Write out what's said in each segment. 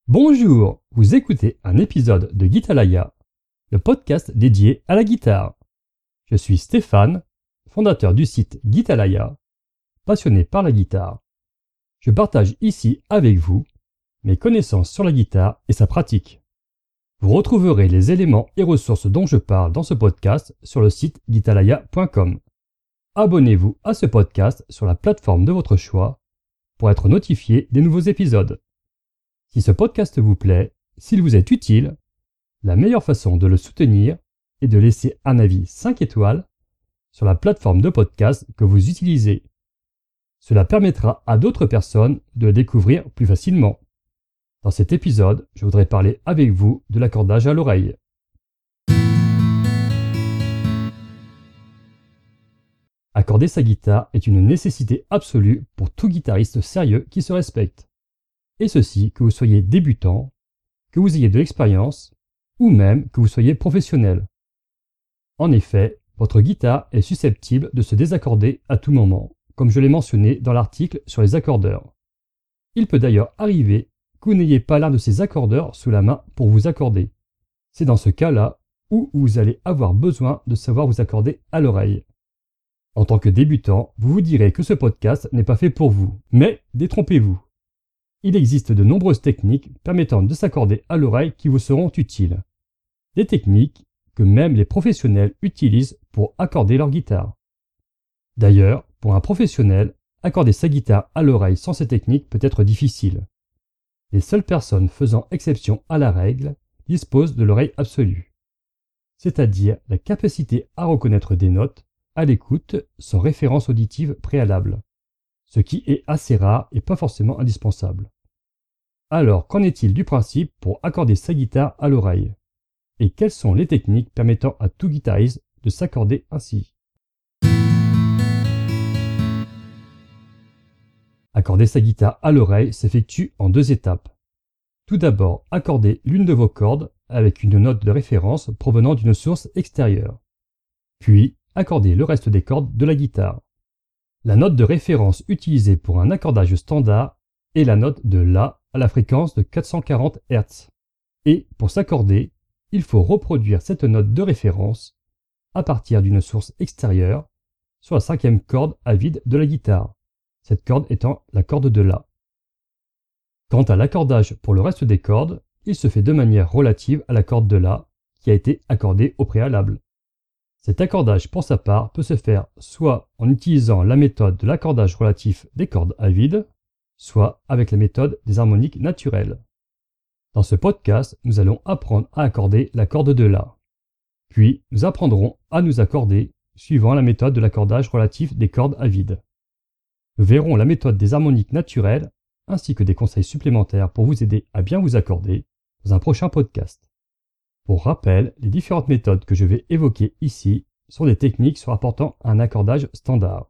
Bonjour, vous écoutez un épisode de Guitalaya, le podcast dédié à la guitare. Je suis Stéphane, fondateur du site Guitalaya, passionné par la guitare. Je partage ici avec vous mes connaissances sur la guitare et sa pratique. Vous retrouverez les éléments et ressources dont je parle dans ce podcast sur le site guitalaya.com. Abonnez-vous à ce podcast sur la plateforme de votre choix pour être notifié des nouveaux épisodes. Si ce podcast vous plaît, s'il vous est utile, la meilleure façon de le soutenir est de laisser un avis 5 étoiles sur la plateforme de podcast que vous utilisez. Cela permettra à d'autres personnes de le découvrir plus facilement. Dans cet épisode, je voudrais parler avec vous de l'accordage à l'oreille. Accorder sa guitare est une nécessité absolue pour tout guitariste sérieux qui se respecte. Et ceci, que vous soyez débutant, que vous ayez de l'expérience, ou même que vous soyez professionnel. En effet, votre guitare est susceptible de se désaccorder à tout moment, comme je l'ai mentionné dans l'article sur les accordeurs. Il peut d'ailleurs arriver que vous n'ayez pas l'un de ces accordeurs sous la main pour vous accorder. C'est dans ce cas-là où vous allez avoir besoin de savoir vous accorder à l'oreille. En tant que débutant, vous vous direz que ce podcast n'est pas fait pour vous, mais détrompez-vous. Il existe de nombreuses techniques permettant de s'accorder à l'oreille qui vous seront utiles. Des techniques que même les professionnels utilisent pour accorder leur guitare. D'ailleurs, pour un professionnel, accorder sa guitare à l'oreille sans ces techniques peut être difficile. Les seules personnes faisant exception à la règle disposent de l'oreille absolue, c'est-à-dire la capacité à reconnaître des notes à l'écoute sans référence auditive préalable, ce qui est assez rare et pas forcément indispensable. Alors, qu'en est-il du principe pour accorder sa guitare à l'oreille? Et quelles sont les techniques permettant à tout guitariste de s'accorder ainsi? Accorder sa guitare à l'oreille s'effectue en 2 étapes. Tout d'abord, accordez l'une de vos cordes avec une note de référence provenant d'une source extérieure. Puis, accordez le reste des cordes de la guitare. La note de référence utilisée pour un accordage standard est la note de La à la fréquence de 440 Hz. Et pour s'accorder, il faut reproduire cette note de référence à partir d'une source extérieure sur la 5e corde à vide de la guitare, cette corde étant la corde de La. Quant à l'accordage pour le reste des cordes, il se fait de manière relative à la corde de La qui a été accordée au préalable. Cet accordage pour sa part peut se faire soit en utilisant la méthode de l'accordage relatif des cordes à vide, soit avec la méthode des harmoniques naturelles. Dans ce podcast, nous allons apprendre à accorder la corde de La. Puis, nous apprendrons à nous accorder suivant la méthode de l'accordage relatif des cordes à vide. Nous verrons la méthode des harmoniques naturelles ainsi que des conseils supplémentaires pour vous aider à bien vous accorder dans un prochain podcast. Pour rappel, les différentes méthodes que je vais évoquer ici sont des techniques se rapportant à un accordage standard.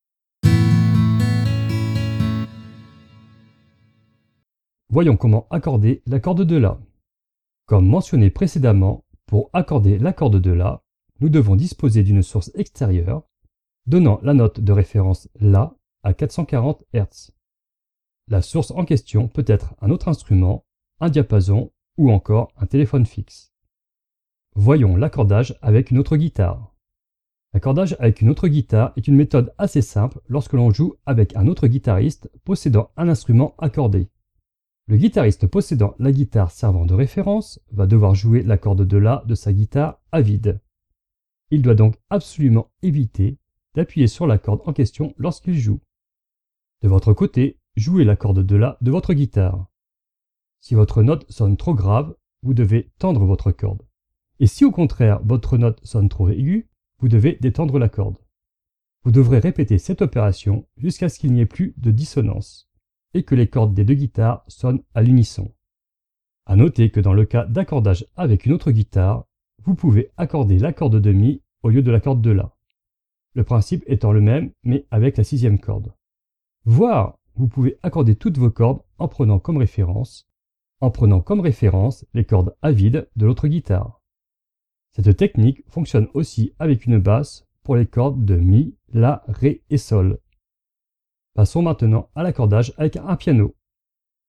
Voyons comment accorder la corde de La. Comme mentionné précédemment, pour accorder la corde de La, nous devons disposer d'une source extérieure donnant la note de référence La à 440 Hz. La source en question peut être un autre instrument, un diapason ou encore un téléphone fixe. Voyons l'accordage avec une autre guitare. L'accordage avec une autre guitare est une méthode assez simple lorsque l'on joue avec un autre guitariste possédant un instrument accordé. Le guitariste possédant la guitare servant de référence va devoir jouer la corde de La de sa guitare à vide. Il doit donc absolument éviter d'appuyer sur la corde en question lorsqu'il joue. De votre côté, jouez la corde de La de votre guitare. Si votre note sonne trop grave, vous devez tendre votre corde. Et si au contraire votre note sonne trop aiguë, vous devez détendre la corde. Vous devrez répéter cette opération jusqu'à ce qu'il n'y ait plus de dissonance et que les cordes des 2 guitares sonnent à l'unisson. À noter que dans le cas d'accordage avec une autre guitare, vous pouvez accorder la corde de Mi au lieu de la corde de La. Le principe étant le même mais avec la 6e corde. Voire, vous pouvez accorder toutes vos cordes en prenant comme référence les cordes à vide de l'autre guitare. Cette technique fonctionne aussi avec une basse pour les cordes de Mi, La, Ré et Sol. Passons maintenant à l'accordage avec un piano.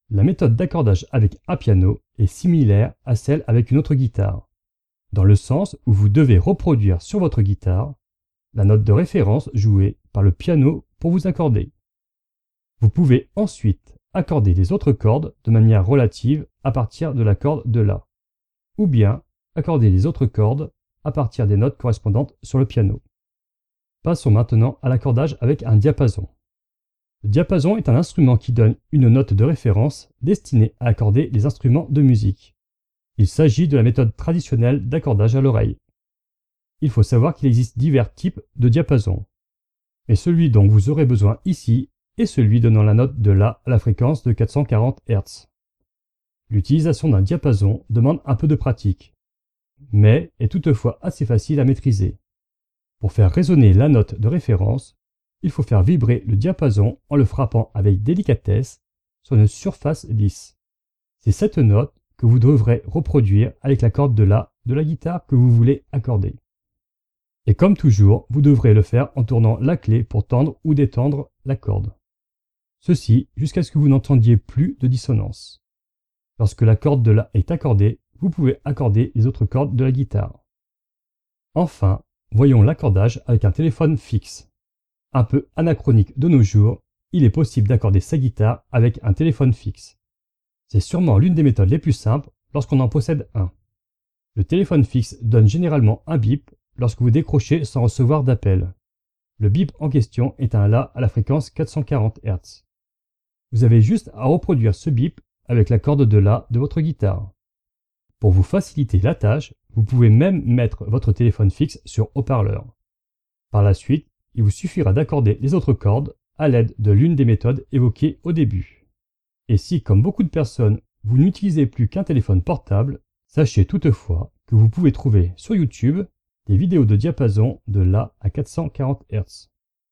La méthode d'accordage avec un piano est similaire à celle avec une autre guitare, dans le sens où vous devez reproduire sur votre guitare la note de référence jouée par le piano pour vous accorder. Vous pouvez ensuite accorder les autres cordes de manière relative à partir de la corde de La, ou bien accorder les autres cordes à partir des notes correspondantes sur le piano. Passons maintenant à l'accordage avec un diapason. Le diapason est un instrument qui donne une note de référence destinée à accorder les instruments de musique. Il s'agit de la méthode traditionnelle d'accordage à l'oreille. Il faut savoir qu'il existe divers types de diapasons, mais celui dont vous aurez besoin ici est celui donnant la note de La à la fréquence de 440 Hz. L'utilisation d'un diapason demande un peu de pratique, mais est toutefois assez facile à maîtriser. Pour faire résonner la note de référence, il faut faire vibrer le diapason en le frappant avec délicatesse sur une surface lisse. C'est cette note que vous devrez reproduire avec la corde de La de la guitare que vous voulez accorder. Et comme toujours, vous devrez le faire en tournant la clé pour tendre ou détendre la corde. Ceci jusqu'à ce que vous n'entendiez plus de dissonance. Lorsque la corde de La est accordée, vous pouvez accorder les autres cordes de la guitare. Enfin, voyons l'accordage avec un téléphone fixe. Un peu anachronique de nos jours, il est possible d'accorder sa guitare avec un téléphone fixe. C'est sûrement l'une des méthodes les plus simples lorsqu'on en possède un. Le téléphone fixe donne généralement un bip lorsque vous décrochez sans recevoir d'appel. Le bip en question est un La à la fréquence 440 Hz. Vous avez juste à reproduire ce bip avec la corde de La de votre guitare. Pour vous faciliter la tâche, vous pouvez même mettre votre téléphone fixe sur haut-parleur. Par la suite, il vous suffira d'accorder les autres cordes à l'aide de l'une des méthodes évoquées au début. Et si, comme beaucoup de personnes, vous n'utilisez plus qu'un téléphone portable, sachez toutefois que vous pouvez trouver sur YouTube des vidéos de diapason de La à 440 Hz.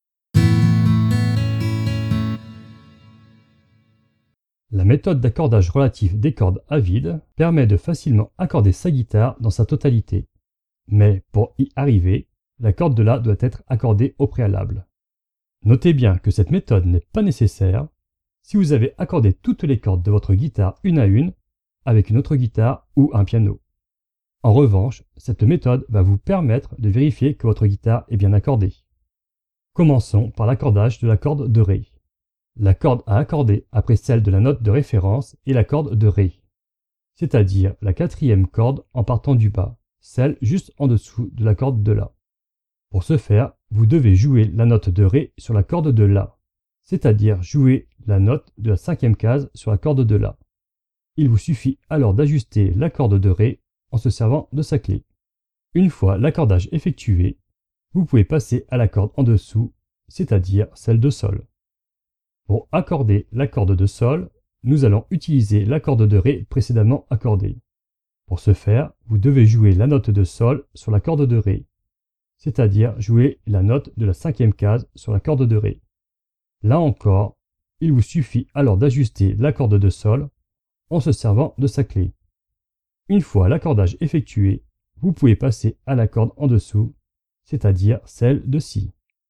La méthode d'accordage relatif des cordes à vide permet de facilement accorder sa guitare dans sa totalité. Mais pour y arriver, la corde de La doit être accordée au préalable. Notez bien que cette méthode n'est pas nécessaire si vous avez accordé toutes les cordes de votre guitare une à une avec une autre guitare ou un piano. En revanche, cette méthode va vous permettre de vérifier que votre guitare est bien accordée. Commençons par l'accordage de la corde de Ré. La corde à accorder après celle de la note de référence est la corde de Ré, c'est-à-dire la quatrième corde en partant du bas, celle juste en dessous de la corde de La. Pour ce faire, vous devez jouer la note de Ré sur la corde de La, c'est-à-dire jouer la note de la cinquième case sur la corde de La. Il vous suffit alors d'ajuster la corde de Ré en se servant de sa clé. Une fois l'accordage effectué, vous pouvez passer à la corde en dessous, c'est-à-dire celle de Sol. Pour accorder la corde de Sol, nous allons utiliser la corde de Ré précédemment accordée. Pour ce faire, vous devez jouer la note de Sol sur la corde de Ré, c'est-à-dire jouer la note de la cinquième case sur la corde de Ré. Là encore, il vous suffit alors d'ajuster la corde de Sol en se servant de sa clé. Une fois l'accordage effectué, vous pouvez passer à la corde en dessous, c'est-à-dire celle de Si.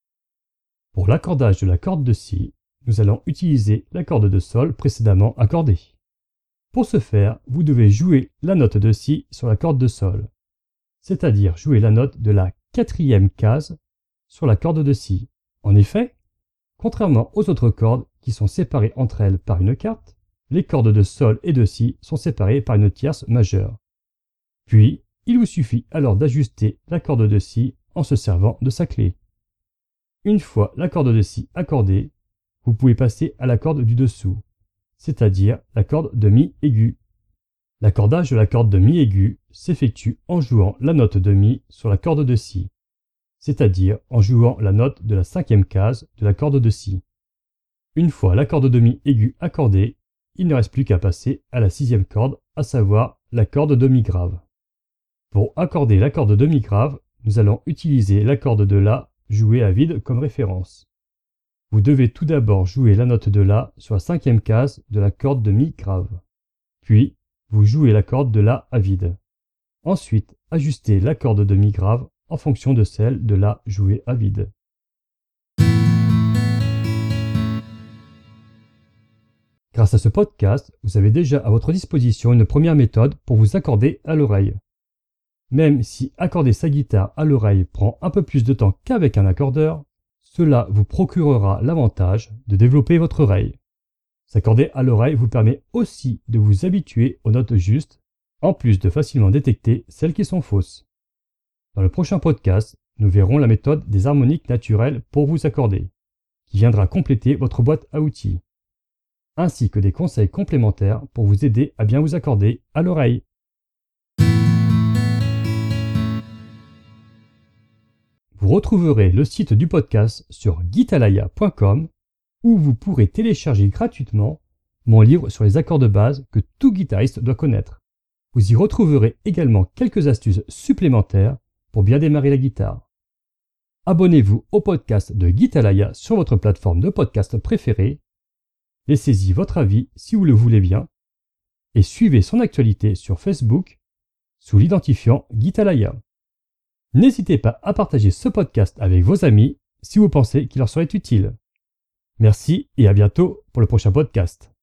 Pour l'accordage de la corde de Si, nous allons utiliser la corde de Sol précédemment accordée. Pour ce faire, vous devez jouer la note de Si sur la corde de Sol, c'est-à-dire jouer la note de la quatrième case sur la corde de Si. En effet, contrairement aux autres cordes qui sont séparées entre elles par une quarte, les cordes de Sol et de Si sont séparées par une tierce majeure. Puis, il vous suffit alors d'ajuster la corde de Si en se servant de sa clé. Une fois la corde de Si accordée, vous pouvez passer à la corde du dessous, c'est-à-dire la corde de Mi aigu. L'accordage de la corde de Mi aigu s'effectue en jouant la note de Mi sur la corde de Si, c'est-à-dire en jouant la note de la cinquième case de la corde de Si. Une fois la corde de Mi aigu accordée, il ne reste plus qu'à passer à la sixième corde, à savoir la corde de Mi grave. Pour accorder la corde de Mi grave, nous allons utiliser la corde de La jouée à vide comme référence. Vous devez tout d'abord jouer la note de La sur la cinquième case de la corde de Mi grave. Puis, vous jouez la corde de La à vide. Ensuite, ajustez la corde de Mi grave en fonction de celle de La jouée à vide. Grâce à ce podcast, vous avez déjà à votre disposition une première méthode pour vous accorder à l'oreille. Même si accorder sa guitare à l'oreille prend un peu plus de temps qu'avec un accordeur, cela vous procurera l'avantage de développer votre oreille. S'accorder à l'oreille vous permet aussi de vous habituer aux notes justes, en plus de facilement détecter celles qui sont fausses. Dans le prochain podcast, nous verrons la méthode des harmoniques naturelles pour vous accorder, qui viendra compléter votre boîte à outils, ainsi que des conseils complémentaires pour vous aider à bien vous accorder à l'oreille. Vous retrouverez le site du podcast sur guitalaya.com où vous pourrez télécharger gratuitement mon livre sur les accords de base que tout guitariste doit connaître. Vous y retrouverez également quelques astuces supplémentaires pour bien démarrer la guitare. Abonnez-vous au podcast de Guitalaya sur votre plateforme de podcast préférée. Laissez-y votre avis si vous le voulez bien. Et suivez son actualité sur Facebook sous l'identifiant Guitalaya. N'hésitez pas à partager ce podcast avec vos amis si vous pensez qu'il leur serait utile. Merci et à bientôt pour le prochain podcast.